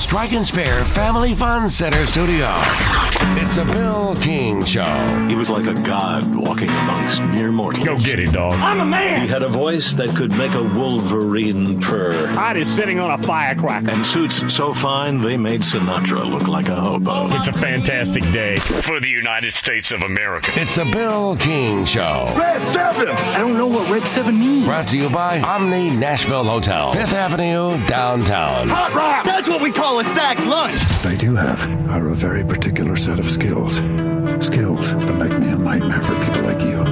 Strike and Spare Family Fun Center studio. It's a Bill King Show. He was like a god walking amongst mere mortals. Go get it, dog. I'm a man. He had a voice that could make a wolverine purr. Art is sitting on a firecracker. And suits so fine they made Sinatra look like a hobo. It's a fantastic day for the United States of America. It's a Bill King Show. Red 7. I don't know what Red 7 means. Brought to you by Omni Nashville Hotel, 5th Avenue, downtown. Hot rock. That's what we call a sack lunch. They do have are a very particular set of skills. Skills that make me a nightmare for people like you.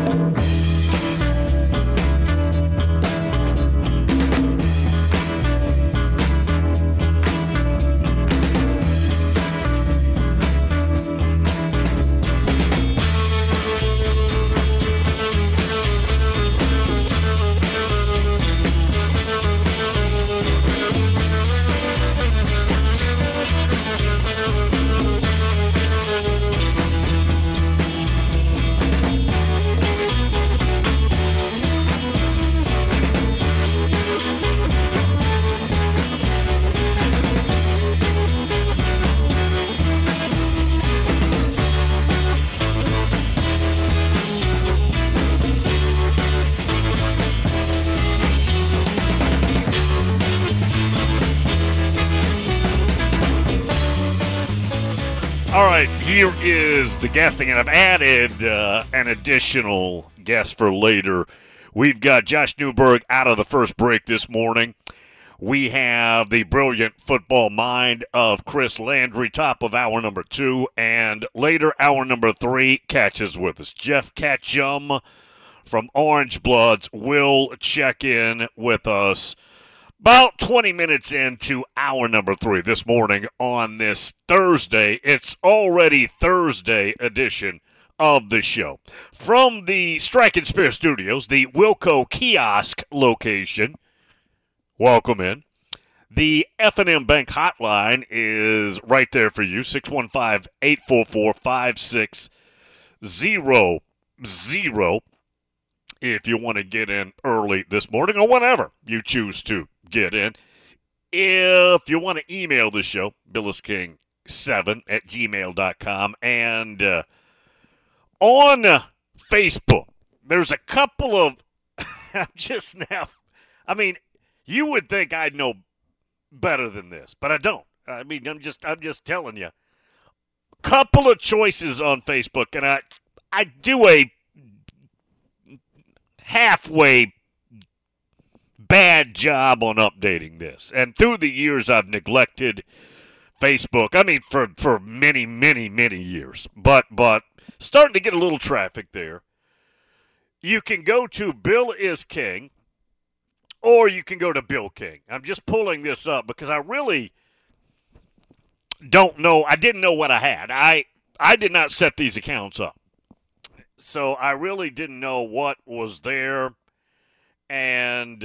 All right, here is the guesting, and I've added an additional guest for later. We've got Josh Newberg out of the first break this morning. We have the brilliant football mind of Chris Landry, top of hour number 2, and later hour number 3 catches with us. Jeff Ketchum from Orange Bloods will check in with us about 20 minutes into hour number 3 this morning on this Thursday. It's already Thursday edition of the show. From the Strike and Spare Studios, the Wilco Kiosk location, welcome in. The F&M Bank hotline is right there for you, 615-844-5600 if you want to get in early this morning or whenever you choose to get in. If you want to email the show, billisking7@gmail.com. And on Facebook, there's a couple of you would think I'd know better than this, but I don't. I mean, I'm just telling you. Couple of choices on Facebook, and I do a halfway bad job on updating this. And through the years, I've neglected Facebook. I mean, for many, many, many years. But starting to get a little traffic there. You can go to Bill is King, or you can go to Bill King. I'm just pulling this up because I really don't know. I didn't know what I had. I did not set these accounts up. So I really didn't know what was there, and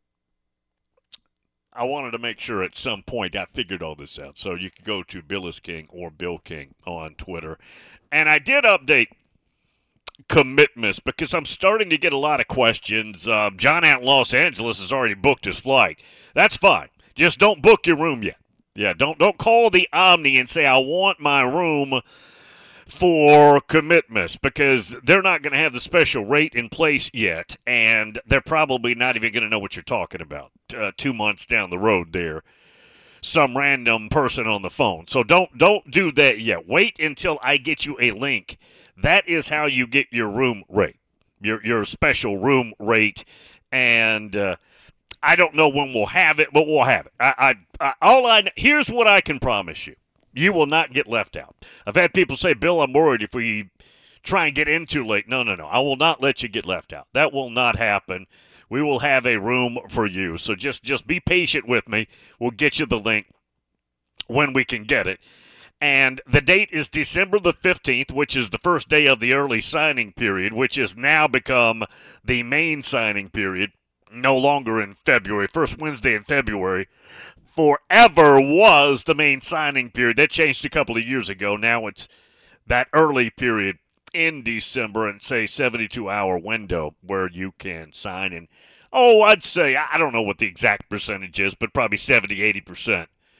I wanted to make sure at some point I figured all this out. So you can go to Bill is King or Bill King on Twitter. And I did update commitments because I'm starting to get a lot of questions. John out in Los Angeles has already booked his flight. That's fine. Just don't book your room yet. Yeah, don't call the Omni and say, I want my room for commitments, because they're not going to have the special rate in place yet, and they're probably not even going to know what you're talking about 2 months down the road there. Some random person on the phone. So don't do that yet. Wait until I get you a link. That is how you get your room rate, your special room rate, and I don't know when we'll have it, but we'll have it. Here's what I can promise you. You will not get left out. I've had people say, Bill, I'm worried if we try and get in too late. No. I will not let you get left out. That will not happen. We will have a room for you. So just be patient with me. We'll get you the link when we can get it. And the date is December the 15th, which is the first day of the early signing period, which has now become the main signing period, no longer in February. First Wednesday in February forever was the main signing period. That changed a couple of years ago. Now it's that early period in December and, say, 72-hour window where you can sign. And, I'd say, I don't know what the exact percentage is, but probably 70, 80%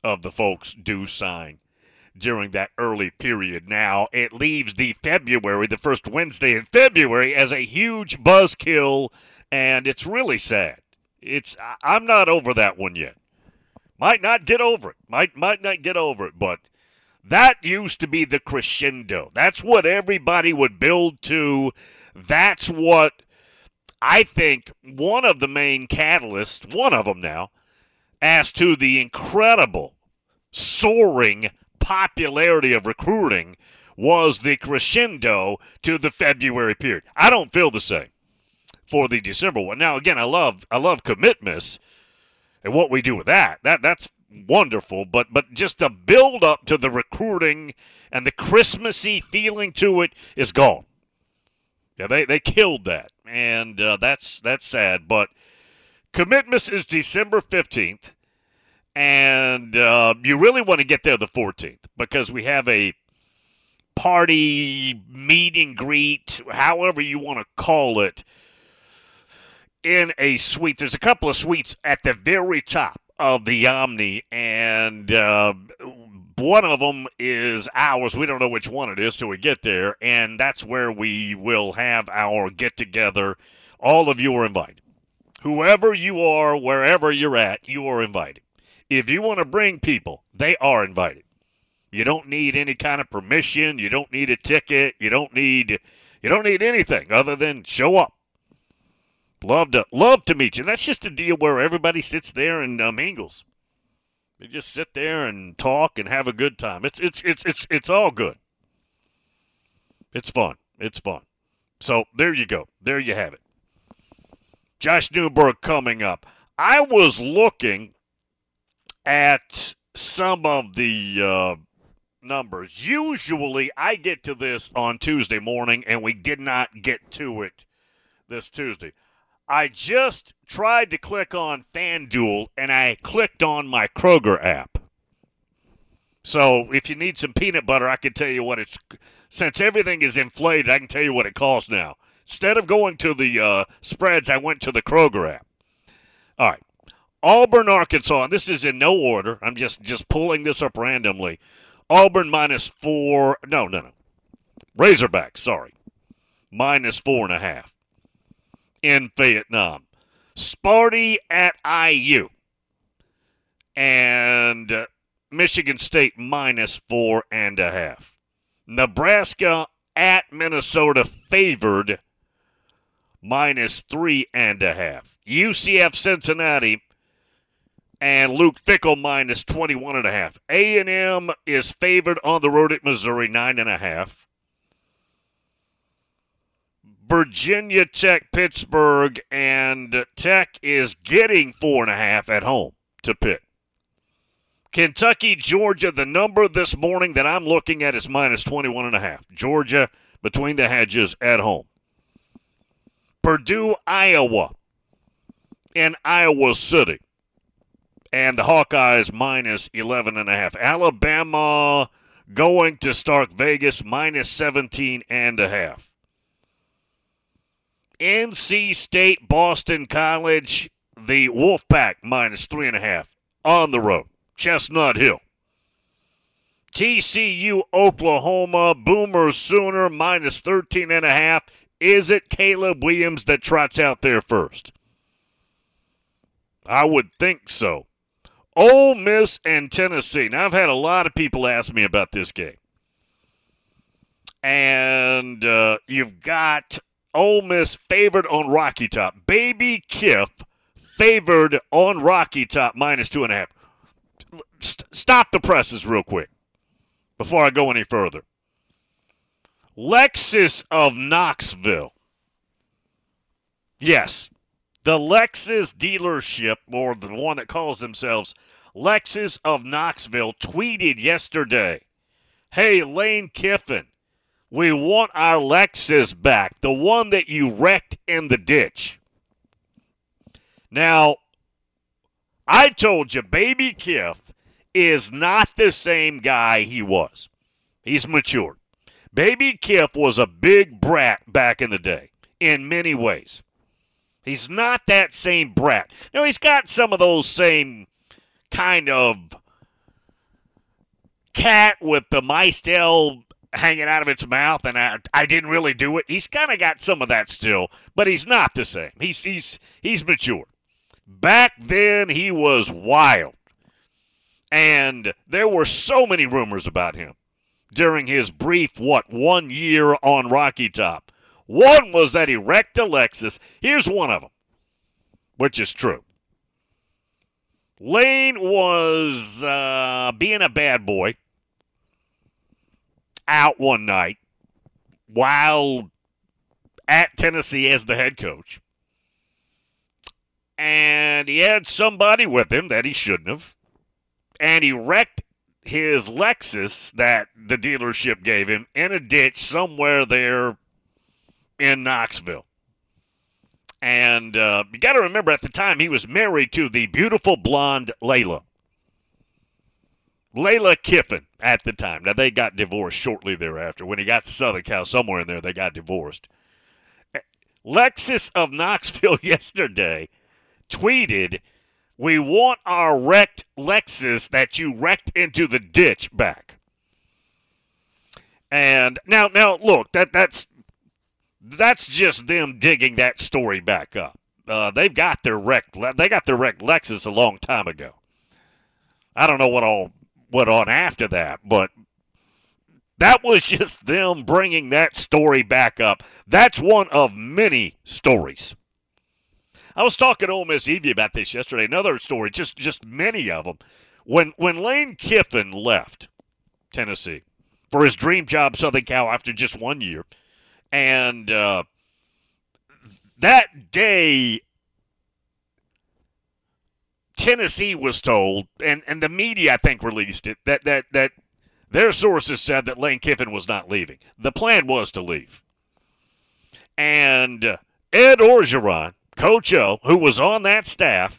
of the folks do sign during that early period. Now, it leaves the first Wednesday in February, as a huge buzzkill, and it's really sad. I'm not over that one yet. Might not get over it. Might not get over it, but that used to be the crescendo. That's what everybody would build to. That's what I think one of the main catalysts, one of them now, as to the incredible, soaring popularity of recruiting, was the crescendo to the February period. I don't feel the same for the December one. Now, again, I love commitments and what we do with that's wonderful, but just the build up to the recruiting and the Christmassy feeling to it is gone. Yeah, they killed that, and that's sad. But commitments is December 15th, and you really want to get there the 14th, because we have a party, meet and greet, however you want to call it, in a suite. There's a couple of suites at the very top of the Omni, and one of them is ours. We don't know which one it is till we get there, and that's where we will have our get-together. All of you are invited. Whoever you are, wherever you're at, you are invited. If you want to bring people, they are invited. You don't need any kind of permission. You don't need a ticket. You don't need anything other than show up. Love to meet you. That's just a deal where everybody sits there and mingles. They just sit there and talk and have a good time. It's all good. It's fun. It's fun. So there you go. There you have it. Josh Newberg coming up. I was looking at some of the numbers. Usually I get to this on Tuesday morning, and we did not get to it this Tuesday. I just tried to click on FanDuel, and I clicked on my Kroger app. So if you need some peanut butter, I can tell you what it's – since everything is inflated, I can tell you what it costs now. Instead of going to the spreads, I went to the Kroger app. All right. Auburn, Arkansas, and this is in no order. I'm just pulling this up randomly. Auburn -4 – no. Razorbacks, sorry. -4.5. In Vietnam. Sparty at IU. And Michigan State -4.5. Nebraska at Minnesota favored -3.5. UCF Cincinnati and Luke Fickell -21.5. A&M is favored on the road at Missouri 9.5. Virginia Tech, Pittsburgh, and Tech is getting 4.5 at home to Pitt. Kentucky, Georgia, the number this morning that I'm looking at is -21.5. Georgia between the hedges at home. Purdue, Iowa, in Iowa City, and the Hawkeyes -11.5. Alabama going to Stark Vegas -17.5. NC State, Boston College, the Wolfpack -3.5 on the road. Chestnut Hill. TCU, Oklahoma, Boomer Sooner -13.5. Is it Caleb Williams that trots out there first? I would think so. Ole Miss and Tennessee. Now, I've had a lot of people ask me about this game. And you've got Ole Miss favored on Rocky Top. Baby Kiff favored on Rocky Top -2.5. Stop the presses real quick before I go any further. Lexus of Knoxville. Yes, the Lexus dealership, or the one that calls themselves Lexus of Knoxville, tweeted yesterday, "Hey, Lane Kiffin, we want our Lexus back, the one that you wrecked in the ditch." Now, I told you, Baby Kiff is not the same guy he was. He's matured. Baby Kiff was a big brat back in the day, in many ways. He's not that same brat. Now, he's got some of those same kind of cat with the mice tail hanging out of its mouth, and I didn't really do it. He's kind of got some of that still, but he's not the same. He's matured. Back then, he was wild, and there were so many rumors about him during his brief, 1 year on Rocky Top. One was that he wrecked a Lexus. Here's one of them, which is true. Lane was being a bad boy out one night while at Tennessee as the head coach. And he had somebody with him that he shouldn't have. And he wrecked his Lexus that the dealership gave him in a ditch somewhere there in Knoxville. And you got to remember, at the time, he was married to the beautiful blonde Layla. Layla Kiffin at the time. Now, they got divorced shortly thereafter. When he got to Southern Cal, somewhere in there, they got divorced. Lexus of Knoxville yesterday tweeted, "We want our wrecked Lexus that you wrecked into the ditch back." And now look, that's just them digging that story back up. They got their wrecked Lexus a long time ago. I don't know what all went on after that, but that was just them bringing that story back up. That's one of many stories. I was talking to Ole Miss Evie about this yesterday. Another story, just many of them. When Lane Kiffin left Tennessee for his dream job, Southern Cal, after just 1 year, and that day, Tennessee was told, and the media, I think, released it, that their sources said that Lane Kiffin was not leaving. The plan was to leave. And Ed Orgeron, Coach O, who was on that staff,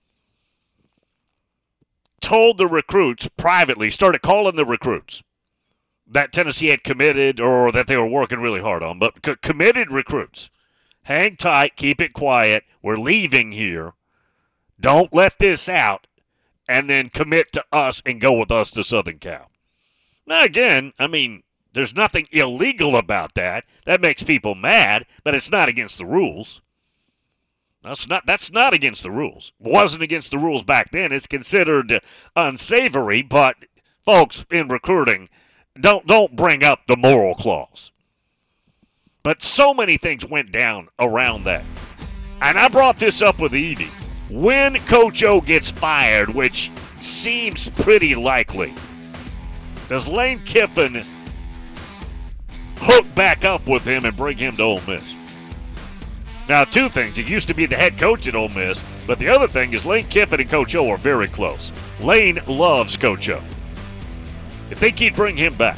told the recruits privately, started calling the recruits that Tennessee had committed or that they were working really hard on, but committed recruits. Hang tight, keep it quiet, we're leaving here. Don't let this out, and then commit to us and go with us to Southern Cal. Now, again, I mean, there's nothing illegal about that. That makes people mad, but it's not against the rules. That's not against the rules. Wasn't against the rules back then. It's considered unsavory, but folks in recruiting, don't bring up the moral clause. But so many things went down around that. And I brought this up with Evie. When Coach O gets fired, which seems pretty likely, does Lane Kiffin hook back up with him and bring him to Ole Miss? Now, two things. He used to be the head coach at Ole Miss, but the other thing is Lane Kiffin and Coach O are very close. Lane loves Coach O. You think he'd bring him back?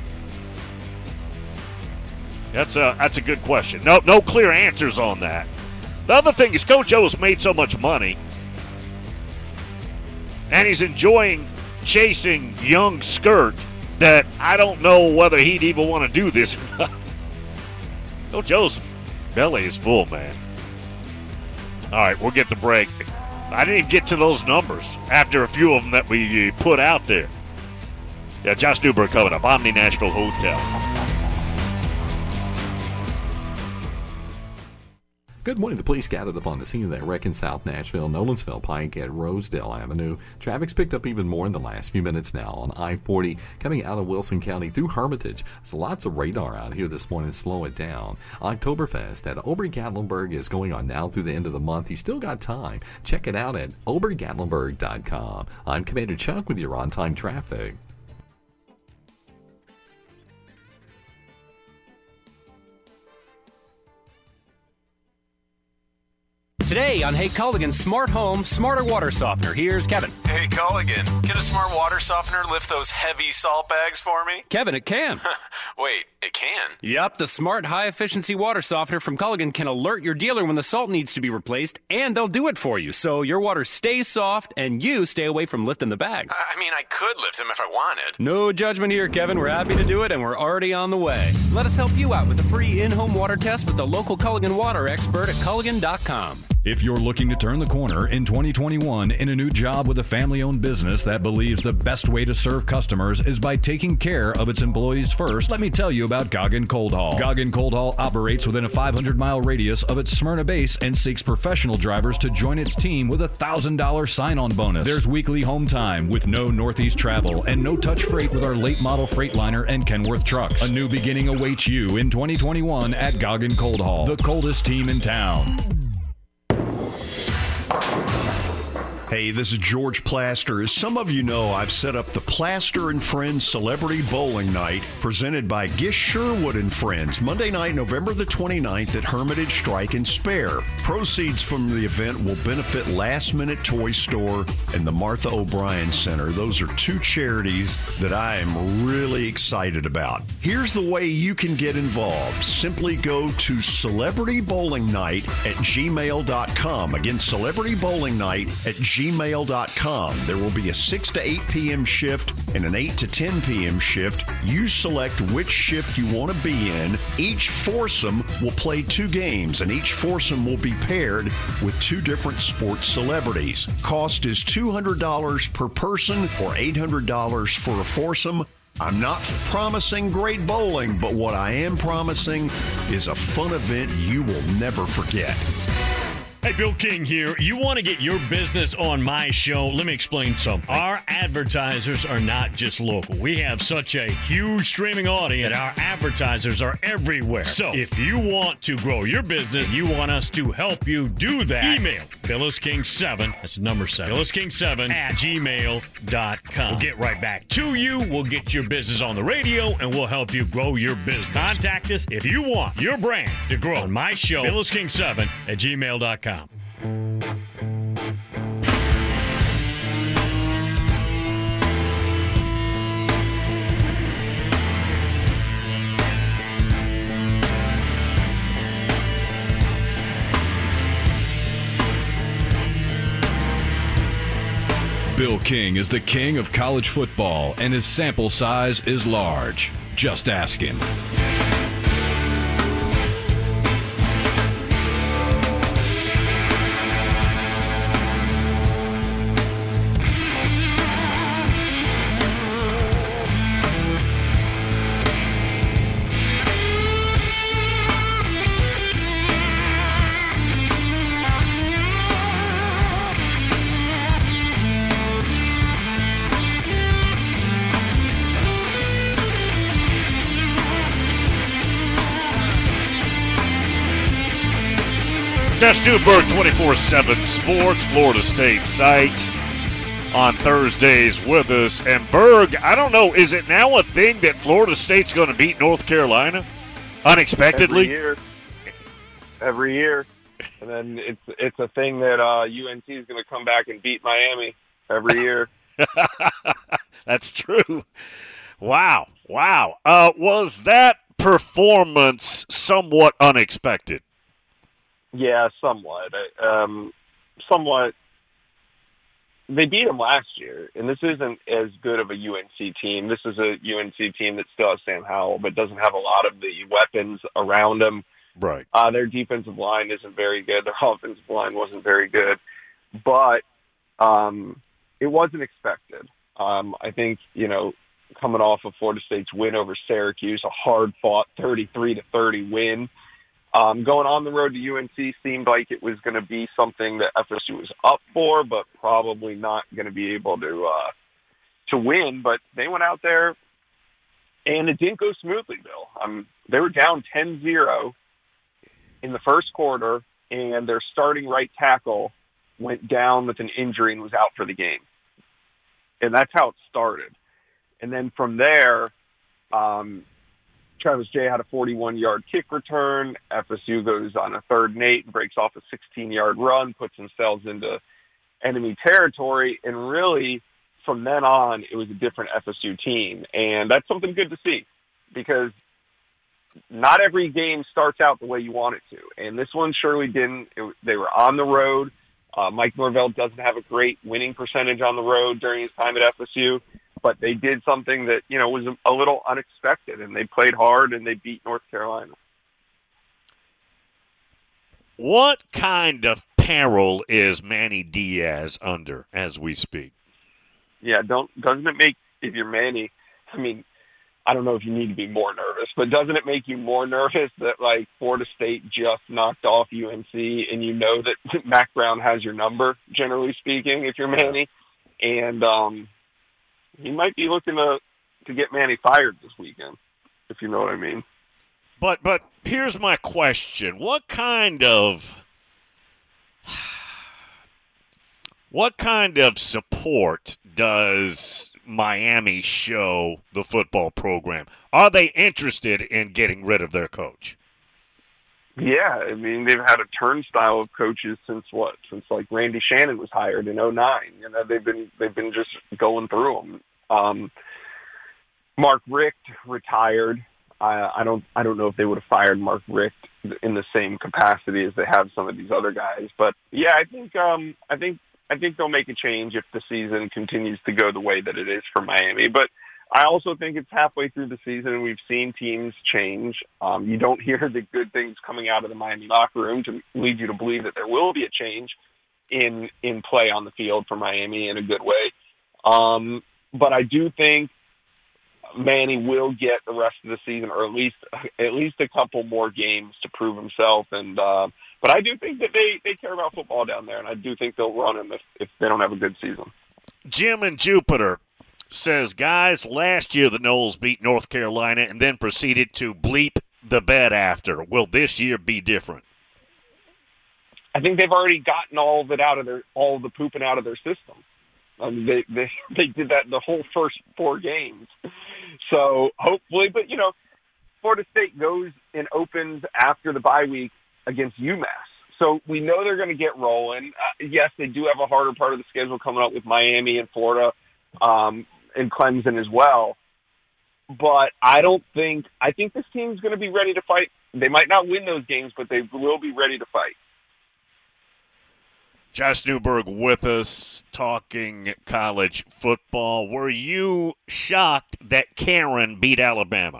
That's a good question. No clear answers on that. The other thing is Coach O's made so much money, and he's enjoying chasing young skirt that I don't know whether he'd even want to do this or not. Coach O's belly is full, man. All right, we'll get the break. I didn't even get to those numbers after a few of them that we put out there. Yeah, Josh Newberg coming up. Omni Nashville Hotel. Good morning. The police gathered upon the scene of that wreck in South Nashville, Nolensville Pike at Rosedale Avenue. Traffic's picked up even more in the last few minutes now on I-40 coming out of Wilson County through Hermitage. So lots of radar out here this morning to slow it down. Oktoberfest at Ober-Gatlinburg is going on now through the end of the month. You still got time. Check it out at obergatlinburg.com. I'm Commander Chuck with your on-time traffic. Today on Hey Culligan's Smart Home, Smarter Water Softener, here's Kevin. Hey Culligan, can a smart water softener lift those heavy salt bags for me? Kevin, it can. Wait, It can? Yep, the smart high-efficiency water softener from Culligan can alert your dealer when the salt needs to be replaced, and they'll do it for you, so your water stays soft and you stay away from lifting the bags. I mean, I could lift them if I wanted. No judgment here, Kevin. We're happy to do it, and we're already on the way. Let us help you out with a free in-home water test with the local Culligan water expert at Culligan.com. If you're looking to turn the corner in 2021 in a new job with a family-owned business that believes the best way to serve customers is by taking care of its employees first, let me tell you about Goggin Cold Haul. Goggin Cold Haul operates within a 500-mile radius of its Smyrna base and seeks professional drivers to join its team with a $1,000 sign-on bonus. There's weekly home time with no Northeast travel and no-touch freight with our late-model Freightliner and Kenworth trucks. A new beginning awaits you in 2021 at Goggin Cold Haul, the coldest team in town. Hey, this is George Plaster. As some of you know, I've set up the Plaster and Friends Celebrity Bowling Night presented by Gish Sherwood and Friends, Monday night, November the 29th at Hermitage Strike and Spare. Proceeds from the event will benefit Last Minute Toy Store and the Martha O'Brien Center. Those are two charities that I am really excited about. Here's the way you can get involved. Simply go to celebritybowlingnight@gmail.com. Again, Celebrity Bowling Night at gmail.com. There will be a 6 to 8 p.m. shift and an 8 to 10 p.m. shift. You select which shift you want to be in. Each foursome will play 2 games, and each foursome will be paired with 2 different sports celebrities. Cost is $200 per person or $800 for a foursome. I'm not promising great bowling, but what I am promising is a fun event you will never forget. Hey, Bill King here. You want to get your business on my show? Let me explain something. Our advertisers are not just local. We have such a huge streaming audience that our advertisers are everywhere. So if you want to grow your business, you want us to help you do that, email BillisKing7, that's number 7, BillisKing7 at gmail.com. We'll get right back to you. We'll get your business on the radio, and we'll help you grow your business. Contact us if you want your brand to grow on my show, BillisKing7 at gmail.com. Bill King is the king of college football, and his sample size is large. Just ask him. That's Newberg 24/7 Sports, Florida State site on Thursdays with us. And Berg, I don't know, is it now a thing that Florida State's going to beat North Carolina unexpectedly? Every year. And then it's a thing that UNC is going to come back and beat Miami every year. That's true. Wow. Was that performance somewhat unexpected? Yeah, somewhat. Somewhat. They beat them last year, and this isn't as good of a UNC team. This is a UNC team that still has Sam Howell, but doesn't have a lot of the weapons around them. Right. Their defensive line isn't very good. Their offensive line wasn't very good. But it wasn't expected. I think, coming off of Florida State's win over Syracuse, a hard-fought 33-30 win, going on the road to UNC seemed like it was going to be something that FSU was up for, but probably not going to be able to win. But they went out there, and it didn't go smoothly, Bill. They were down 10-0 in the first quarter, and their starting right tackle went down with an injury and was out for the game. And that's how it started. And then from there, Travis Jay had a 41-yard kick return. FSU goes on a 3rd and 8 and breaks off a 16-yard run, puts themselves into enemy territory. And really, from then on, it was a different FSU team. And that's something good to see because not every game starts out the way you want it to, and this one surely didn't. They were on the road. Mike Norvell doesn't have a great winning percentage on the road during his time at FSU, but they did something that, was a little unexpected, and they played hard, and they beat North Carolina. What kind of peril is Manny Diaz under as we speak? Yeah, doesn't it make, if you're Manny, I don't know if you need to be more nervous, but doesn't it make you more nervous that, Florida State just knocked off UNC and you know that Mac Brown has your number, generally speaking, if you're Manny? And he might be looking to get Manny fired this weekend, if you know what I mean. But here's my question. What kind of support does Miami show the football program? Are they interested in getting rid of their coach? Yeah, they've had a turnstile of coaches since Randy Shannon was hired in 2009. They've been just going through them. Mark Richt retired. I don't know if they would have fired Mark Richt in the same capacity as they have some of these other guys, but yeah, I think they'll make a change if the season continues to go the way that it is for Miami. But I also think it's halfway through the season, and we've seen teams change. You don't hear the good things coming out of the Miami locker room to lead you to believe that there will be a change in play on the field for Miami in a good way. But I do think Manny will get the rest of the season, or at least a couple more games to prove himself. And but I do think that they care about football down there, and I do think they'll run him if they don't have a good season. Jim in Jupiter says, guys, last year the Noles beat North Carolina and then proceeded to bleep the bed after. Will this year be different? I think they've already gotten all of the pooping out of their system. They did that the whole first 4 games. So hopefully, but Florida State goes and opens after the bye week against UMass. So we know they're going to get rolling. Yes, they do have a harder part of the schedule coming up with Miami and Florida and Clemson as well. But I think this team's going to be ready to fight. They might not win those games, but they will be ready to fight. Josh Newberg with us talking college football. Were you shocked that Karen beat Alabama?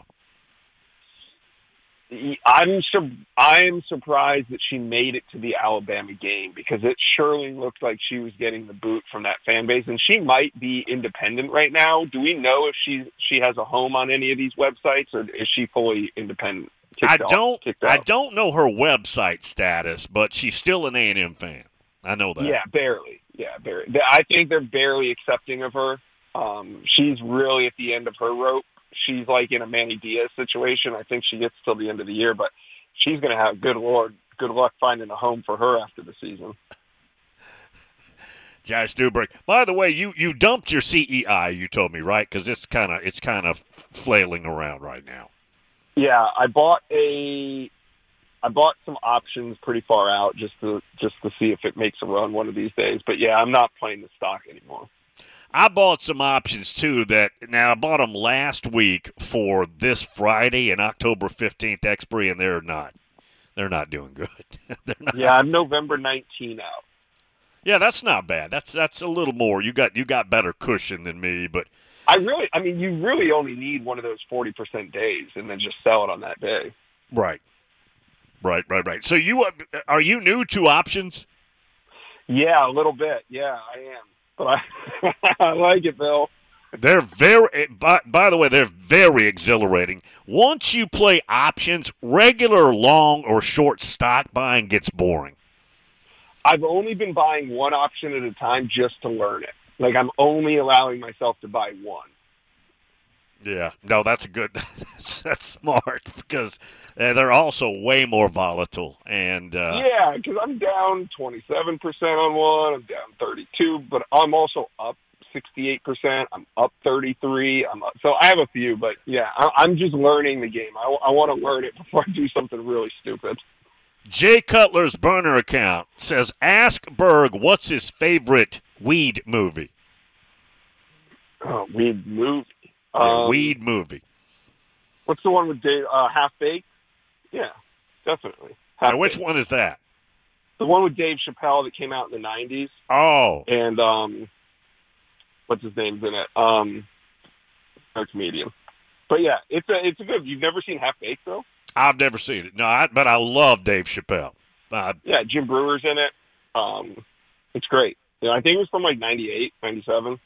I'm surprised that she made it to the Alabama game, because it surely looked like she was getting the boot from that fan base, and she might be independent right now. Do we know if she has a home on any of these websites, or is she fully independent? I don't know her website status, but she's still an A&M fan. I know that. Yeah, barely. I think they're barely accepting of her. She's really at the end of her rope. She's like in a Manny Diaz situation. I think she gets till the end of the year, but she's going to have, good luck finding a home for her after the season. Josh Newberg. By the way, you dumped your CEI, you told me, right? Because it's kind of flailing around right now. Yeah, I bought some options pretty far out just to see if it makes a run one of these days. But yeah, I'm not playing the stock anymore. I bought some options too. Now I bought them last week for this Friday and October 15th expiry, and they're not doing good. Yeah, I'm November 19 out. Yeah, that's not bad. That's a little more. You got better cushion than me, but you really only need one of those 40% days, and then just sell it on that day. Right. So are you new to options? Yeah, a little bit. Yeah, I am. But I like it, Bill. They're by the way, they're very exhilarating. Once you play options, regular long or short stock buying gets boring. I've only been buying one option at a time just to learn it. Like, I'm only allowing myself to buy one. Yeah, no, that's that's smart, because they're also way more volatile. And yeah, because I'm down 27% on one, I'm down 32%, but I'm also up 68%. I'm up 33%. So I have a few, but yeah, I'm just learning the game. I want to learn it before I do something really stupid. Jay Cutler's burner account says, ask Berg what's his favorite weed movie. Weed movie. Weed movie. What's the one with Dave, Half Baked? Yeah, definitely. Now, which one is that? The one with Dave Chappelle that came out in the 90s. Oh. And what's his name's in it? A comedian. But yeah, it's a good. You've never seen Half Baked though? I've never seen it. No, but I love Dave Chappelle. Yeah, Jim Brewer's in it. It's great. I think it was from like 98, 97.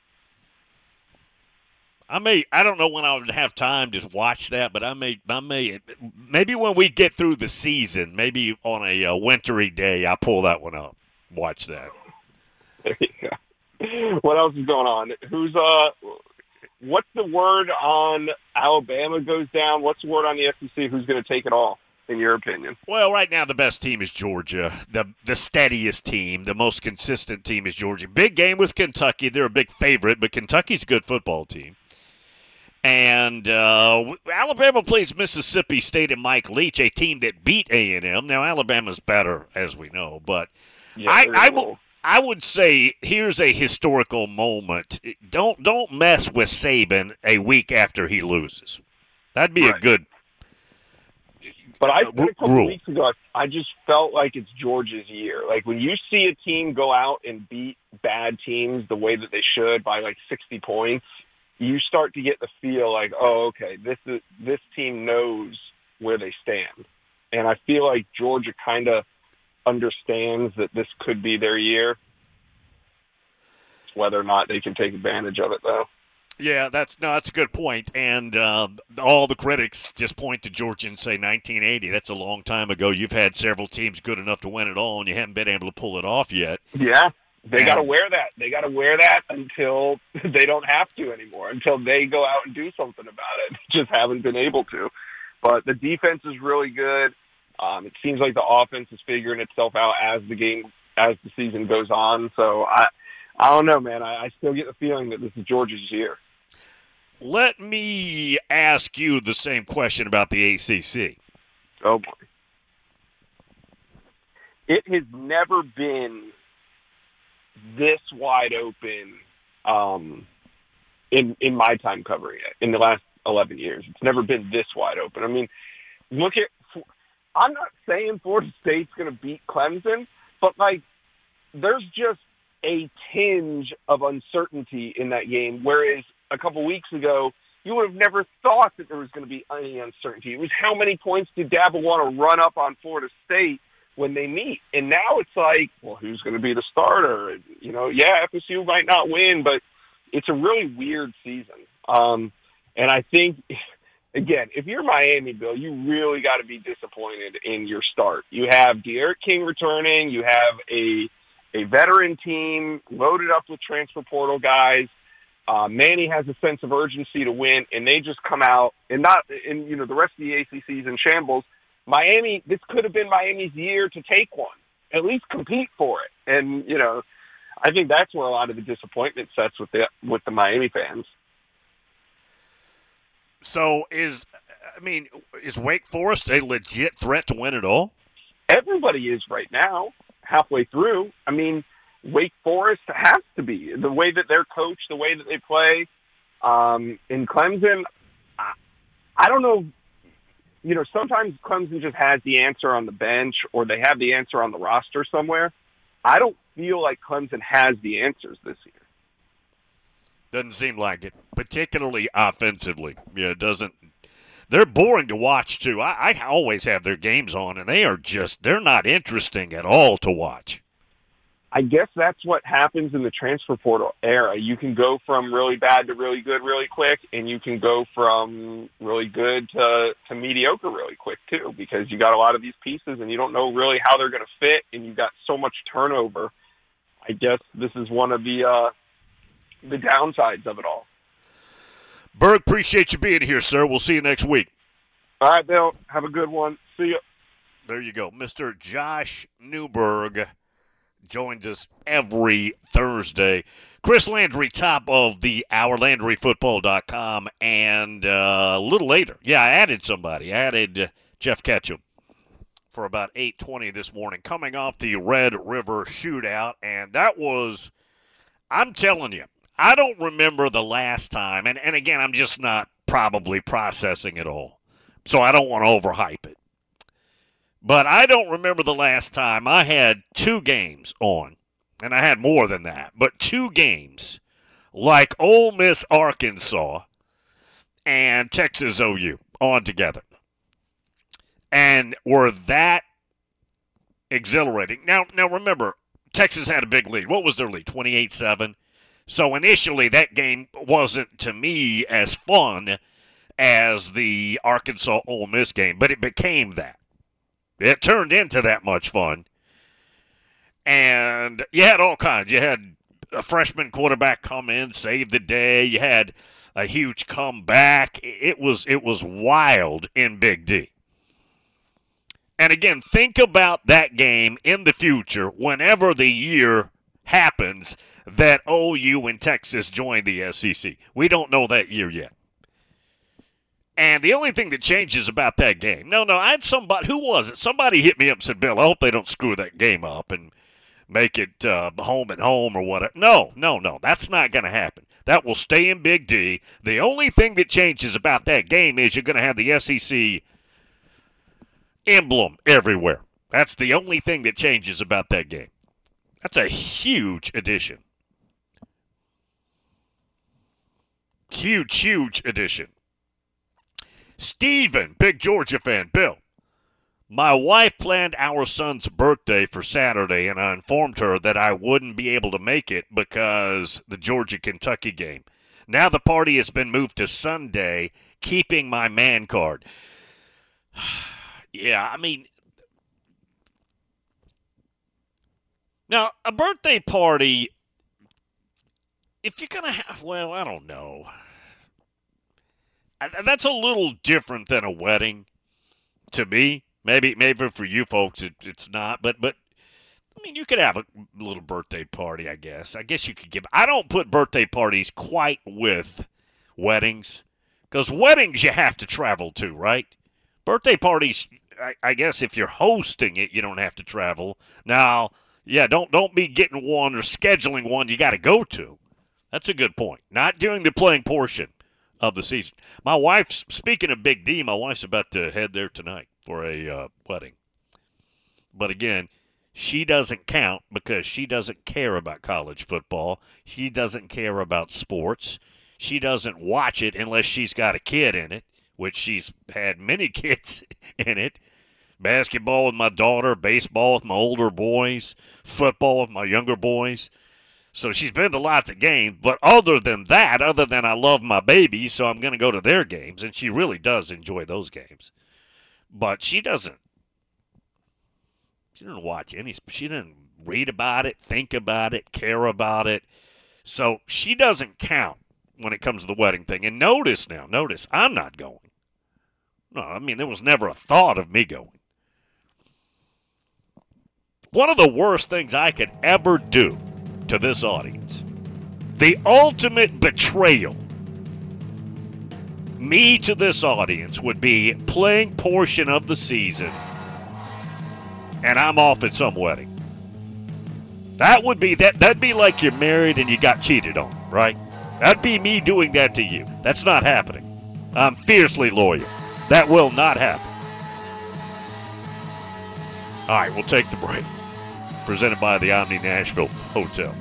I don't know when I would have time to watch that, but I may maybe when we get through the season, maybe on a wintry day, I pull that one up, watch that. There you go. What else is going on? What's the word on Alabama goes down? What's the word on the SEC? Who's going to take it all, in your opinion? Well, right now the best team is Georgia. The steadiest team, the most consistent team is Georgia. Big game with Kentucky. They're a big favorite, but Kentucky's a good football team. And Alabama plays Mississippi State and Mike Leach, a team that beat A&M. Now, Alabama's better, as we know, but yeah, I would say here's a historical moment. Don't mess with Saban a week after he loses. That'd be a good But I said a couple rule. weeks ago, I just felt like it's Georgia's year. Like when you see a team go out and beat bad teams the way that they should by like 60 points, you start to get the feel like, oh, okay, this team knows where they stand. And I feel like Georgia kind of understands that this could be their year. Whether or not they can take advantage of it, though. Yeah, that's a good point. And all the critics just point to Georgia and say 1980. That's a long time ago. You've had several teams good enough to win it all, and you haven't been able to pull it off yet. Yeah. They got to wear that. They got to wear that until they don't have to anymore, until they go out and do something about it. Just haven't been able to. But the defense is really good. It seems like the offense is figuring itself out as the season goes on. So I don't know, man. I still get the feeling that this is Georgia's year. Let me ask you the same question about the ACC. Oh boy, it has never been this wide open in my time covering it in the last 11 years. It's never been this wide open. I mean, I'm not saying Florida State's going to beat Clemson, but like there's just a tinge of uncertainty in that game, whereas a couple weeks ago, you would have never thought that there was going to be any uncertainty. It was how many points did Dabo want to run up on Florida State when they meet? And now it's like, well, who's going to be the starter? Yeah, FSU might not win, but it's a really weird season. And I think, again, if you're Miami, Bill, you really got to be disappointed in your start. You have De'Aaron King returning. You have a veteran team loaded up with transfer portal guys. Manny has a sense of urgency to win, and they just come out and the rest of the ACC is in shambles. Miami, this could have been Miami's year to take one, at least compete for it. And, I think that's where a lot of the disappointment sets with the Miami fans. So is Wake Forest a legit threat to win it all? Everybody is right now, halfway through. I mean, Wake Forest has to be. The way that they're coached, the way that they play. In Clemson, I don't know. Sometimes Clemson just has the answer on the bench or they have the answer on the roster somewhere. I don't feel like Clemson has the answers this year. Doesn't seem like it, particularly offensively. Yeah, it doesn't. They're boring to watch, too. I always have their games on, and they're not interesting at all to watch. I guess that's what happens in the transfer portal era. You can go from really bad to really good really quick, and you can go from really good to mediocre really quick, too, because you got a lot of these pieces, and you don't know really how they're going to fit, and you've got so much turnover. I guess this is one of the downsides of it all. Berg, appreciate you being here, sir. We'll see you next week. All right, Bill. Have a good one. See you. There you go. Mr. Josh Newberg joins us every Thursday. Chris Landry, top of the hour, LandryFootball.com. And a little later, I added somebody. I added Jeff Ketchum for about 8:20 this morning, coming off the Red River Shootout. And that I'm telling you, I don't remember the last time, and again, I'm just not probably processing it all. So I don't want to overhype it. But I don't remember the last time I had 2 games on, and I had more than that, but 2 games like Ole Miss Arkansas and Texas OU on together. And were that exhilarating. Now remember, Texas had a big lead. What was their lead? 28-7. So initially that game wasn't, to me, as fun as the Arkansas-Ole Miss game, but it became that. It turned into that much fun. And you had all kinds. You had a freshman quarterback come in, save the day. You had a huge comeback. It was wild in Big D. And again, think about that game in the future whenever the year happens that OU and Texas join the SEC. We don't know that year yet. And the only thing that changes about that game, I had somebody, who was it? Somebody hit me up and said, Bill, I hope they don't screw that game up and make it home and home or whatever. No, that's not going to happen. That will stay in Big D. The only thing that changes about that game is you're going to have the SEC emblem everywhere. That's the only thing that changes about that game. That's a huge addition. Huge addition. Steven, big Georgia fan. Bill, my wife planned our son's birthday for Saturday, and I informed her that I wouldn't be able to make it because the Georgia-Kentucky game. Now the party has been moved to Sunday, keeping my man card. Yeah, I mean, now a birthday party, if you're going to have, well, I don't know. That's a little different than a wedding to me. Maybe for you folks it's not, but I mean, you could have a little birthday party, I guess. I guess you could give. I don't put birthday parties quite with weddings, because weddings you have to travel to, right? Birthday parties, I guess if you're hosting it, you don't have to travel. Now, yeah, don't be getting one or scheduling one you got to go to. That's a good point. Not during the playing portion of the season. My wife's, speaking of Big D, my wife's about to head there tonight for a wedding. But again, she doesn't count because she doesn't care about college football. She doesn't care about sports. She doesn't watch it unless she's got a kid in it, which she's had many kids in it. Basketball with my daughter, baseball with my older boys, football with my younger boys. So she's been to lots of games, but other than I love my baby, so I'm going to go to their games, and she really does enjoy those games. But she doesn't watch any, she doesn't read about it, think about it, care about it. So she doesn't count when it comes to the wedding thing. And notice, I'm not going. No, I mean, there was never a thought of me going. One of the worst things I could ever do to this audience, the ultimate betrayal, me to this audience, would be playing portion of the season and I'm off at some wedding. That'd be like you're married and you got cheated on, right? That'd be me doing that to you. That's not happening. I'm fiercely loyal. That will not happen. All right, we'll take the break. Presented by the Omni Nashville Hotel.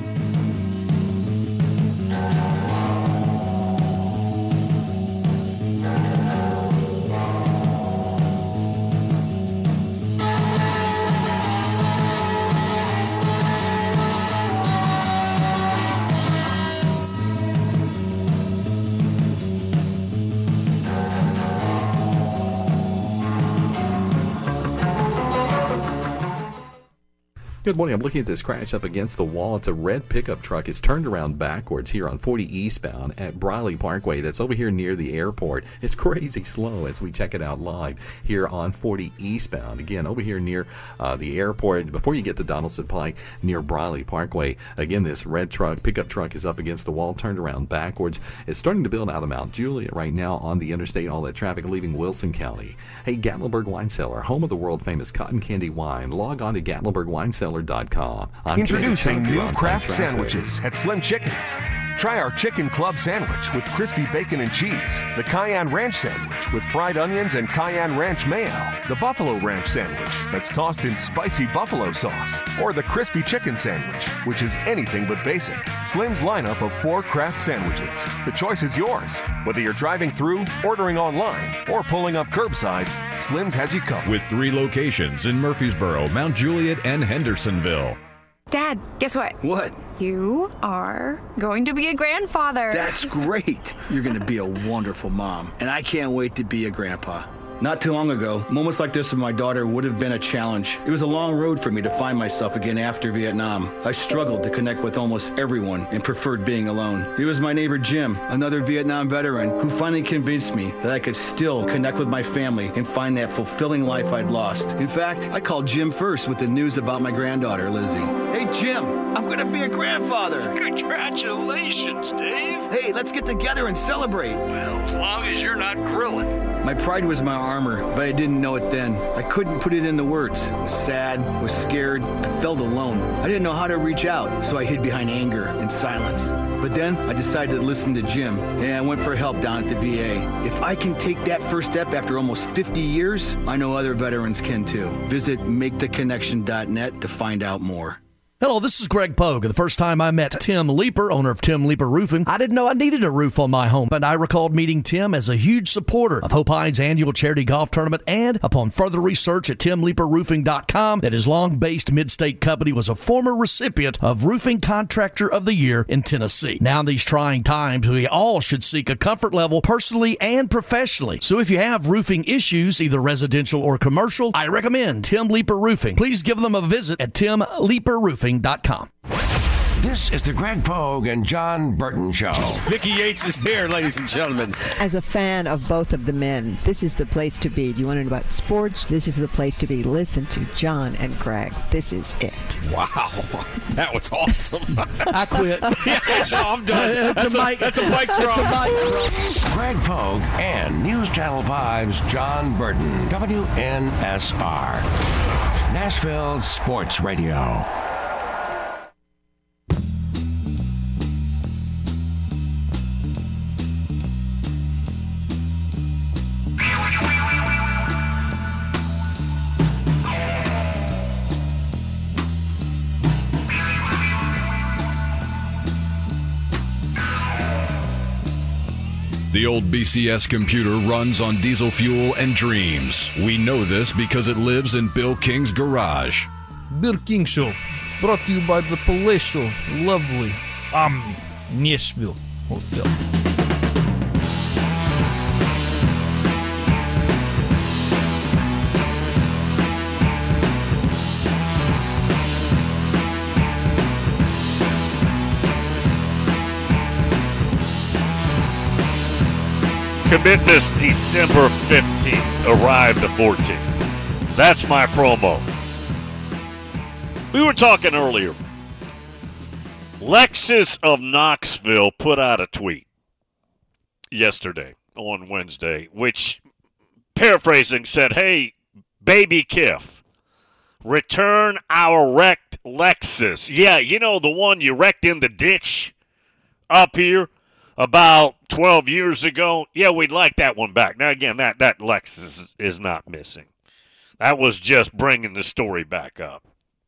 Good morning. I'm looking at this crash up against the wall. It's a red pickup truck. It's turned around backwards here on 40 eastbound at Briley Parkway. That's over here near the airport. It's crazy slow as we check it out live here on 40 eastbound. Again, over here near the airport, before you get to Donaldson Pike, near Briley Parkway. Again, this red pickup truck is up against the wall, turned around backwards. It's starting to build out of Mount Juliet right now on the interstate. All that traffic leaving Wilson County. Hey, Gatlinburg Wine Cellar, home of the world-famous cotton candy wine. Log on to GatlinburgWineCellar.com. Introducing new craft sandwiches at Slim Chickens. Try our Chicken Club Sandwich with crispy bacon and cheese, the Cayenne Ranch Sandwich with fried onions and Cayenne Ranch mayo, the Buffalo Ranch Sandwich that's tossed in spicy buffalo sauce, or the Crispy Chicken Sandwich, which is anything but basic. Slim's lineup of 4 craft sandwiches. The choice is yours. Whether you're driving through, ordering online, or pulling up curbside, Slim's has you covered. With 3 locations in Murfreesboro, Mount Juliet, and Hendersonville. Dad, guess what? What? You are going to be a grandfather. That's great. You're going to be a wonderful mom, and I can't wait to be a grandpa. Not too long ago, moments like this with my daughter would have been a challenge. It was a long road for me to find myself again after Vietnam. I struggled to connect with almost everyone and preferred being alone. It was my neighbor Jim, another Vietnam veteran, who finally convinced me that I could still connect with my family and find that fulfilling life I'd lost. In fact, I called Jim first with the news about my granddaughter, Lizzie. Hey, Jim, I'm going to be a grandfather. Congratulations, Dave. Hey, let's get together and celebrate. Well, as long as you're not grilling. My pride was my armor, but I didn't know it then. I couldn't put it into words. I was sad, was scared, I felt alone. I didn't know how to reach out, so I hid behind anger and silence. But then I decided to listen to Jim, and I went for help down at the VA. If I can take that first step after almost 50 years, I know other veterans can too. Visit MakeTheConnection.net to find out more. Hello, this is Greg Pogue. The first time I met Tim Leeper, owner of Tim Leeper Roofing, I didn't know I needed a roof on my home, but I recalled meeting Tim as a huge supporter of Hope Hines' annual charity golf tournament, and upon further research at TimLeeperRoofing.com, that his long-based mid-state company was a former recipient of Roofing Contractor of the Year in Tennessee. Now in these trying times, we all should seek a comfort level personally and professionally. So if you have roofing issues, either residential or commercial, I recommend Tim Leeper Roofing. Please give them a visit at TimLeeperRoofing.com. This is the Greg Pogue and John Burton Show. Mickey Yates is here, ladies and gentlemen. As a fan of both of the men, this is the place to be. Do you want to know about sports? This is the place to be. Listen to John and Greg. This is it. Wow. That was awesome. I quit. Yeah, no, I'm done. That's a mic drop. Greg Pogue and News Channel 5's John Burton. WNSR. Nashville Sports Radio. The old BCS computer runs on diesel fuel and dreams. We know this because it lives in Bill King's garage. Bill King Show, brought to you by the palatial, lovely Nashville Hotel. Commitments December 15th, arrive the 14th. That's my promo. We were talking earlier. Lexus of Knoxville put out a tweet yesterday, on Wednesday, which, paraphrasing, said, "Hey, baby Kiff, return our wrecked Lexus." Yeah, you know, the one you wrecked in the ditch up here about 12 years ago. Yeah, we'd like that one back. Now, again, that Lexus is not missing. That was just bringing the story back up.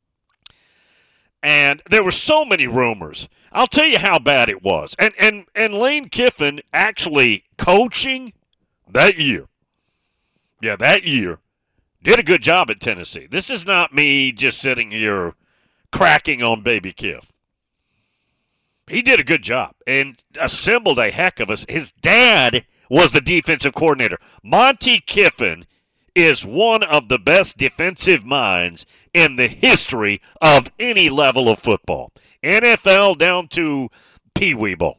And there were so many rumors. I'll tell you how bad it was. And Lane Kiffin actually coaching that year. Yeah, that year. Did a good job at Tennessee. This is not me just sitting here cracking on baby Kiff. He did a good job and assembled a heck of us. His dad was the defensive coordinator. Monty Kiffin is one of the best defensive minds in the history of any level of football. NFL down to Pee Wee Bowl.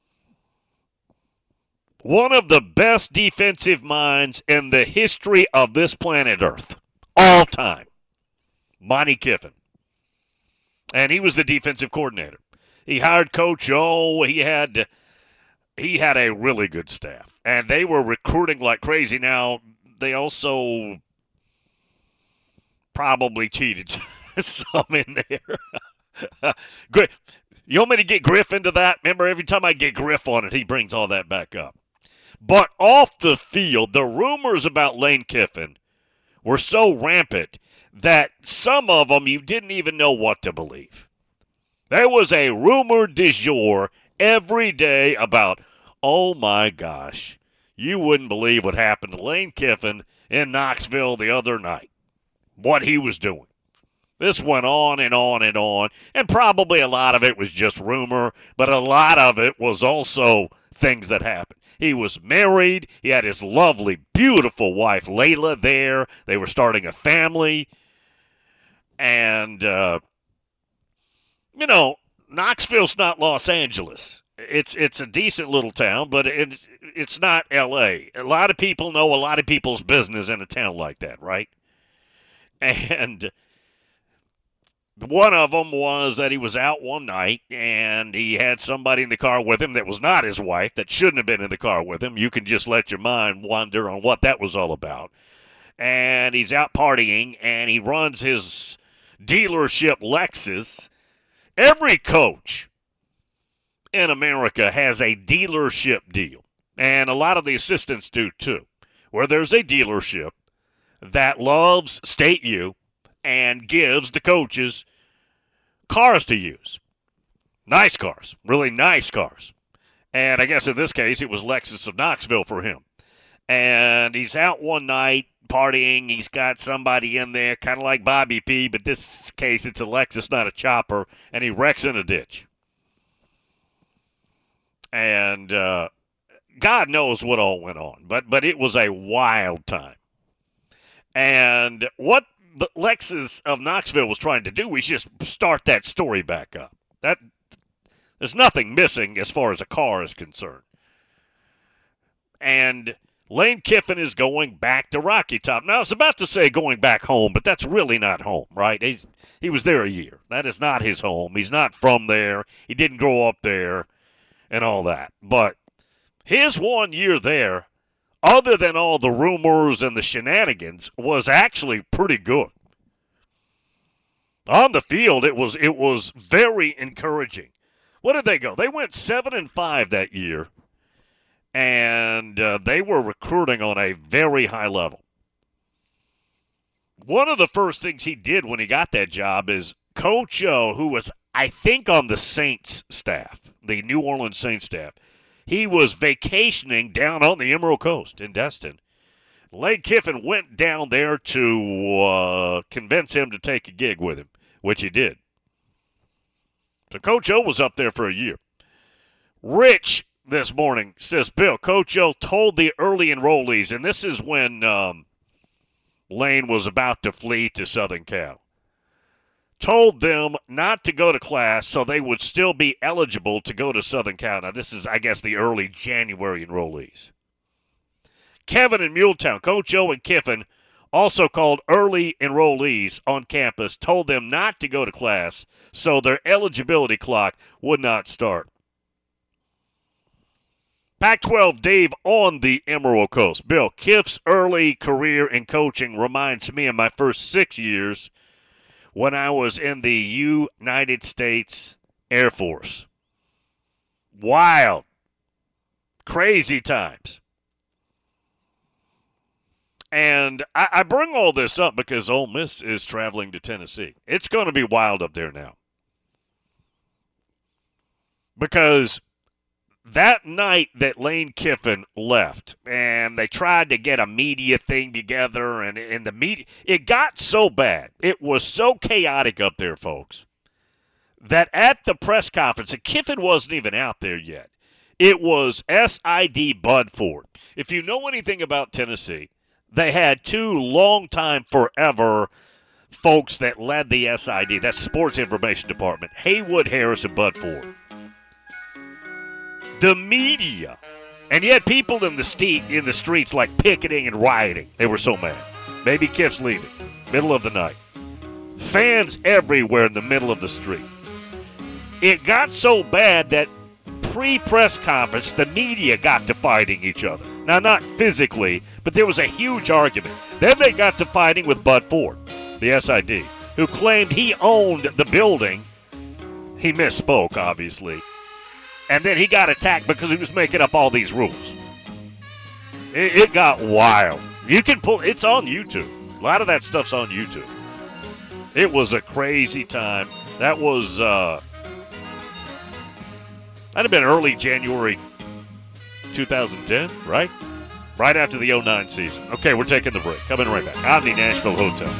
One of the best defensive minds in the history of this planet Earth. All time. Monty Kiffin. And he was the defensive coordinator. He hired Coach O. He had a really good staff. And they were recruiting like crazy. Now, they also probably cheated some in there. Great. You want me to get Griff into that? Remember, every time I get Griff on it, he brings all that back up. But off the field, the rumors about Lane Kiffin were so rampant that some of them you didn't even know what to believe. There was a rumor du jour every day about, oh my gosh, you wouldn't believe what happened to Lane Kiffin in Knoxville the other night, what he was doing. This went on and on and on, and probably a lot of it was just rumor, but a lot of it was also things that happened. He was married. He had his lovely, beautiful wife, Layla, there. They were starting a family. And, Knoxville's not Los Angeles. It's a decent little town, but it's not L.A. A lot of people know a lot of people's business in a town like that, right? And one of them was that he was out one night, and he had somebody in the car with him that was not his wife, that shouldn't have been in the car with him. You can just let your mind wander on what that was all about. And he's out partying, and he runs his dealership Lexus. Every coach in America has a dealership deal, and a lot of the assistants do too, where there's a dealership that loves State U and gives the coaches cars to use. Nice cars, really nice cars. And I guess in this case, it was Lexus of Knoxville for him. And he's out one night partying. He's got somebody in there, kind of like Bobby P, but this case it's a Lexus, not a chopper, and he wrecks in a ditch. And God knows what all went on, but it was a wild time. And what the Lexus of Knoxville was trying to do was just start that story back up. There's nothing missing as far as a car is concerned. And Lane Kiffin is going back to Rocky Top. Now, I was about to say going back home, but that's really not home, right? He was there a year. That is not his home. He's not from there. He didn't grow up there and all that. But his 1 year there, other than all the rumors and the shenanigans, was actually pretty good. On the field, it was very encouraging. What did they go? They went 7-5 that year, and they were recruiting on a very high level. One of the first things he did when he got that job is Coach O, who was, I think, on the Saints staff, the New Orleans Saints staff, he was vacationing down on the Emerald Coast in Destin. Lane Kiffin went down there to convince him to take a gig with him, which he did. So Coach O was up there for a year. Rich this morning says, Bill, Coach O told the early enrollees, and this is when Lane was about to flee to Southern Cal, told them not to go to class so they would still be eligible to go to Southern Cal. Now, this is, I guess, the early January enrollees. Kevin in Muletown, Coach O and Kiffin also called early enrollees on campus, told them not to go to class so their eligibility clock would not start. Pac-12 Dave on the Emerald Coast. Bill, Kiff's early career in coaching reminds me of my first 6 years when I was in the United States Air Force. Wild, crazy times. And I bring all this up because Ole Miss is traveling to Tennessee. It's going to be wild up there now. Because that night that Lane Kiffin left, and they tried to get a media thing together, and in the media, it got so bad, it was so chaotic up there, folks, that at the press conference, and Kiffin wasn't even out there yet, it was SID Bud Ford. If you know anything about Tennessee, they had two long-time, forever folks that led the SID, that's Sports Information Department, Haywood Harris and Bud Ford. The media, and yet people in the streets like picketing and rioting. They were so mad. Maybe Kiff's leaving, middle of the night. Fans everywhere in the middle of the street. It got so bad that pre-press conference, the media got to fighting each other. Now, not physically, but there was a huge argument. Then they got to fighting with Bud Ford, the SID, who claimed he owned the building he misspoke, obviously. And then he got attacked because he was making up all these rules. It got wild. You can pull, it's on YouTube. A lot of that stuff's on YouTube. It was a crazy time. That was, that'd have been early January 2010, right? Right after the 09 season. Okay, we're taking the break. Coming right back on the Nashville Hotel.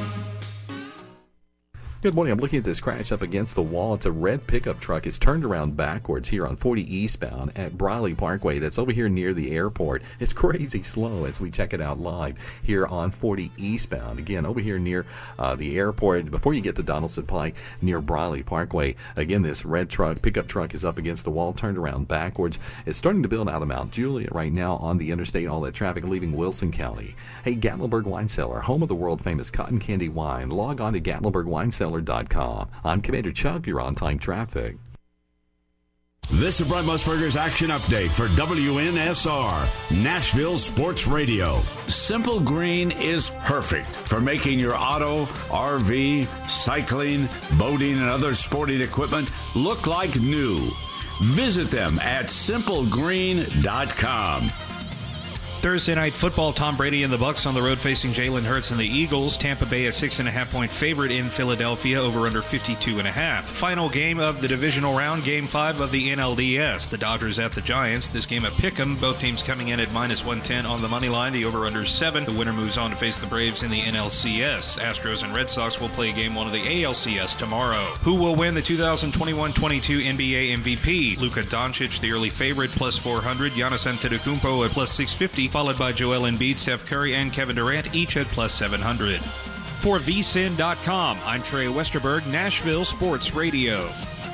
Good morning. I'm looking at this crash up against the wall. It's a red pickup truck. It's turned around backwards here on 40 eastbound at Briley Parkway. That's over here near the airport. It's crazy slow as we check it out live here on 40 eastbound. Again, over here near the airport, before you get to Donaldson Pike, near Briley Parkway. Again, this red pickup truck is up against the wall, turned around backwards. It's starting to build out of Mount Juliet right now on the interstate. All that traffic leaving Wilson County. Hey, Gatlinburg Wine Cellar, home of the world-famous cotton candy wine. Log on to GatlinburgWineCellar.com. I'm Commander Chuck. You're on time traffic. This is Brent Musburger's Action Update for WNSR, Nashville Sports Radio. Simple Green is perfect for making your auto, RV, cycling, boating, and other sporting equipment look like new. Visit them at simplegreen.com. Thursday night football, Tom Brady and the Bucs on the road facing Jalen Hurts and the Eagles. Tampa Bay a 6.5-point favorite in Philadelphia, over under 52.5. Final game of the divisional round, Game 5 of the NLDS. The Dodgers at the Giants. This game a pick'em. Both teams coming in at minus 110 on the money line. The over-under 7. The winner moves on to face the Braves in the NLCS. Astros and Red Sox will play Game 1 of the ALCS tomorrow. Who will win the 2021-22 NBA MVP? Luka Doncic, the early favorite, plus 400. Giannis Antetokounmpo at plus 650. Followed by Joel Embiid, Steph Curry, and Kevin Durant, each at plus 700. For vsin.com, I'm Trey Westerberg, Nashville Sports Radio.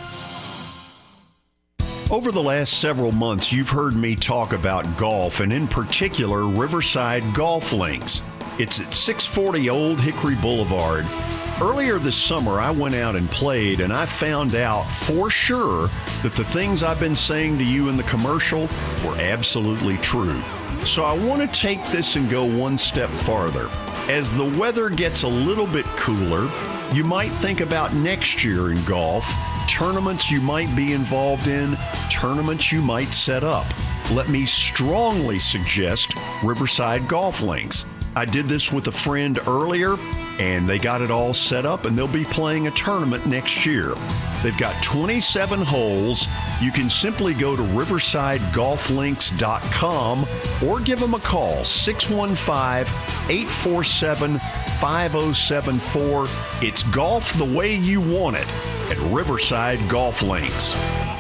Over the last several months, you've heard me talk about golf, and in particular, Riverside Golf Links. It's at 640 Old Hickory Boulevard. Earlier this summer, I went out and played, and I found out for sure that the things I've been saying to you in the commercial were absolutely true. So I want to take this and go one step farther. As the weather gets a little bit cooler, you might think about next year in golf, tournaments you might be involved in, tournaments you might set up. Let me strongly suggest Riverside Golf Links. I did this with a friend earlier, and they got it all set up, and they'll be playing a tournament next year. They've got 27 holes. You can simply go to riversidegolflinks.com or give them a call, 615-847-5074. It's golf the way you want it at Riverside Golf Links.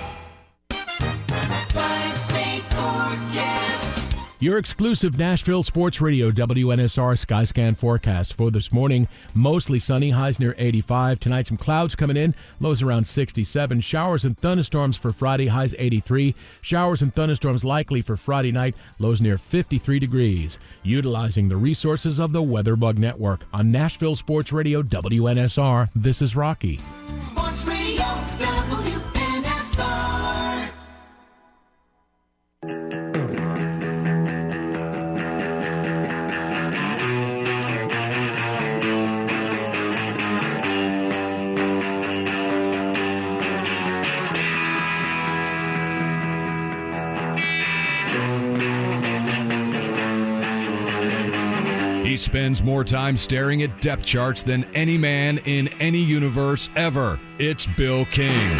Your exclusive Nashville Sports Radio WNSR Skyscan forecast for this morning. Mostly sunny, highs near 85. Tonight some clouds coming in, lows around 67. Showers and thunderstorms for Friday, highs 83. Showers and thunderstorms likely for Friday night, lows near 53 degrees. Utilizing the resources of the WeatherBug Network on Nashville Sports Radio WNSR, this is Rocky. Sports Radio WNSR. He spends more time staring at depth charts than any man in any universe ever. It's Bill King.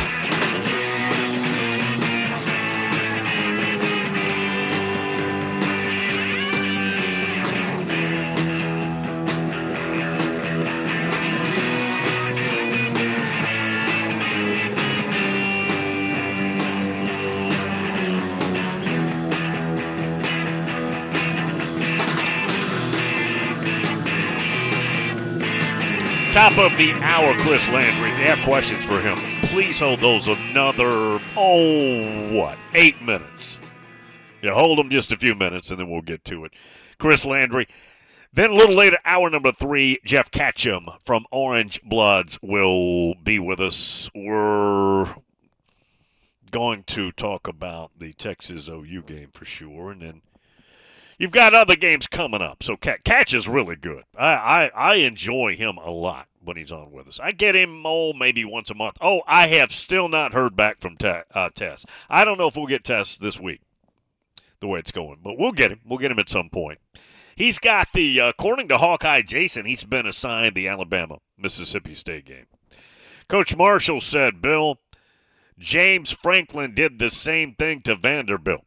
Top of the hour, Chris Landry. If you have questions for him, please hold those another, 8 minutes. Yeah, hold them just a few minutes, and then we'll get to it. Chris Landry. Then a little later, hour number 3, Jeff Ketchum from Orange Bloods will be with us. We're going to talk about the Texas OU game for sure, and then you've got other games coming up. So Catch is really good. I enjoy him a lot. when he's on with us. I get him maybe once a month. Oh, I have still not heard back from Tess. I don't know if we'll get Tess this week, the way it's going, but we'll get him. We'll get him at some point. He's got according to Hawkeye Jason, he's been assigned the Alabama-Mississippi State game. Coach Marshall said, Bill, James Franklin did the same thing to Vanderbilt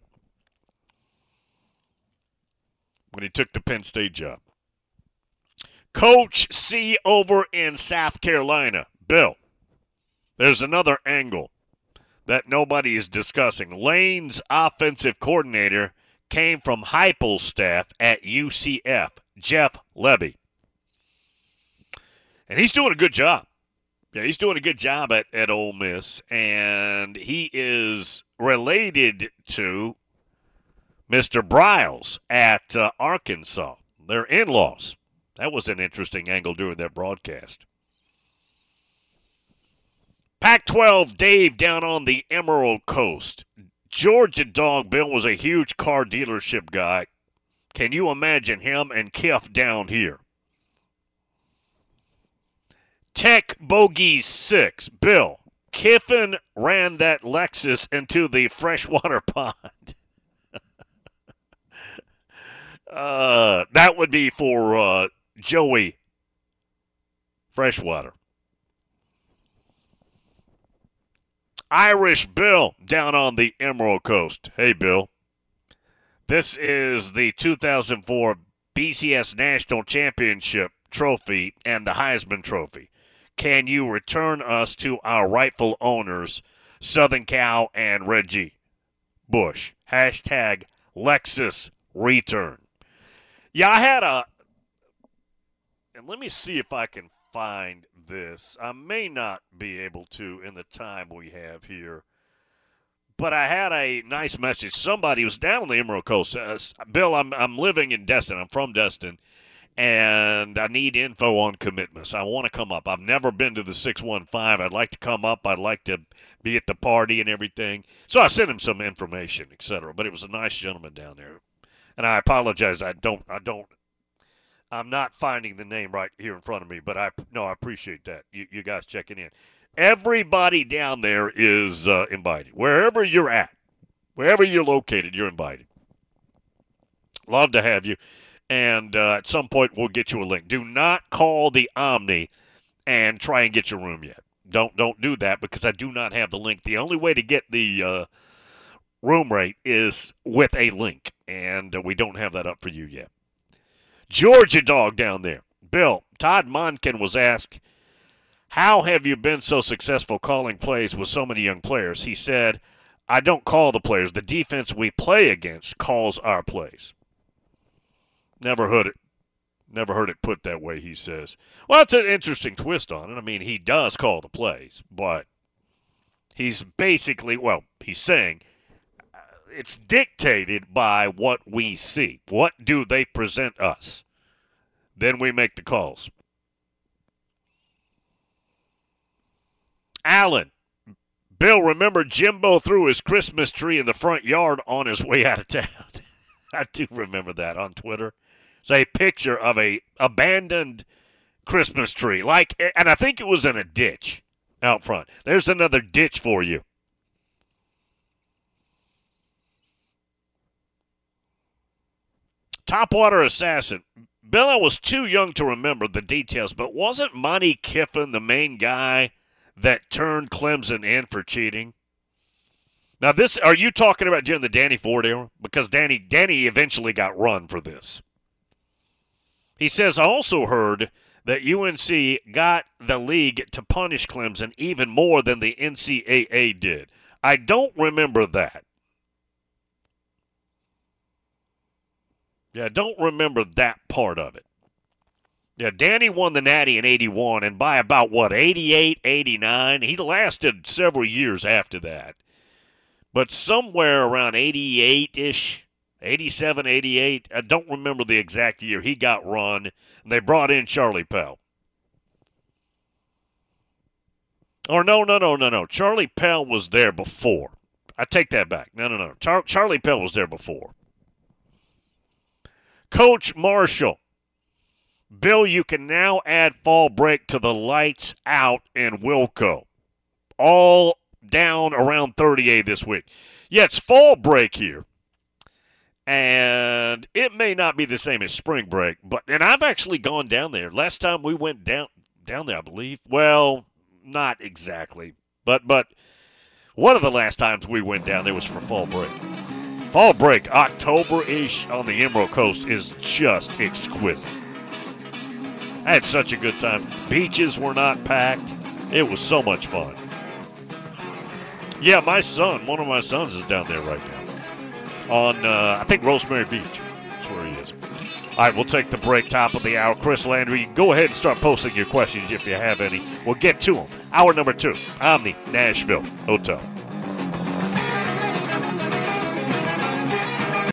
when he took the Penn State job. Coach C over in South Carolina, Bill, there's another angle that nobody is discussing. Lane's offensive coordinator came from Heupel's staff at UCF, Jeff Levy. And he's doing a good job. Yeah, he's doing a good job at Ole Miss, and he is related to Mr. Briles at Arkansas. They're in-laws. That was an interesting angle during that broadcast. Pac-12 Dave down on the Emerald Coast. Georgia Dog Bill was a huge car dealership guy. Can you imagine him and Kiff down here? Tech Bogey 6. Bill, Kiffin ran that Lexus into the freshwater pond. That would be for Joey Freshwater. Irish Bill down on the Emerald Coast. Hey, Bill. This is the 2004 BCS National Championship trophy and the Heisman Trophy. Can you return us to our rightful owners, Southern Cal and Reggie Bush? Hashtag Lexus Return. Yeah, I had and let me see if I can find this. I may not be able to in the time we have here, but I had a nice message. Somebody was down on the Emerald Coast. Bill, I'm living in Destin. I'm from Destin, and I need info on commitments. I want to come up. I've never been to the 615. I'd like to come up. I'd like to be at the party and everything. So I sent him some information, etc. But it was a nice gentleman down there, and I apologize. I'm not finding the name right here in front of me, but I appreciate that. You guys checking in. Everybody down there is invited. Wherever you're at, wherever you're located, you're invited. Love to have you. And at some point, we'll get you a link. Do not call the Omni and try and get your room yet. Don't do that because I do not have the link. The only way to get the room rate is with a link, and we don't have that up for you yet. Georgia Dog down there. Bill, Todd Monken was asked, how have you been so successful calling plays with so many young players? He said, I don't call the players. The defense we play against calls our plays. Never heard it put that way, he says. Well, it's an interesting twist on it. I mean, he does call the plays, but he's basically, he's saying it's dictated by what we see. What do they present us? Then we make the calls. Allen, Bill, remember Jimbo threw his Christmas tree in the front yard on his way out of town. I do remember that on Twitter. It's a picture of a abandoned Christmas tree. And I think it was in a ditch out front. There's another ditch for you. Topwater Assassin. Bill, I was too young to remember the details, but wasn't Monty Kiffin the main guy that turned Clemson in for cheating? Now, are you talking about during the Danny Ford era? Because Danny eventually got run for this. He says, I also heard that UNC got the league to punish Clemson even more than the NCAA did. I don't remember that. Yeah, I don't remember that part of it. Yeah, Danny won the Natty in 81, and by about, 88, 89? He lasted several years after that. But somewhere around 88-ish, 87, 88, I don't remember the exact year, he got run, and they brought in Charlie Pell. Or no. Charlie Pell was there before. I take that back. No. Charlie Pell was there before. Coach Marshall. Bill, you can now add fall break to the lights out in Wilco. All down around 38 this week. Yeah, it's fall break here. And it may not be the same as spring break, and I've actually gone down there. Last time we went down there, I believe. Well, not exactly. But one of the last times we went down there was for fall break. Fall break, October-ish on the Emerald Coast is just exquisite. I had such a good time. Beaches were not packed. It was so much fun. Yeah, one of my sons is down there right now. On, I think, Rosemary Beach. That's where he is. All right, we'll take the break, top of the hour. Chris Landry, go ahead and start posting your questions if you have any. We'll get to them. Hour number 2, Omni Nashville Hotel.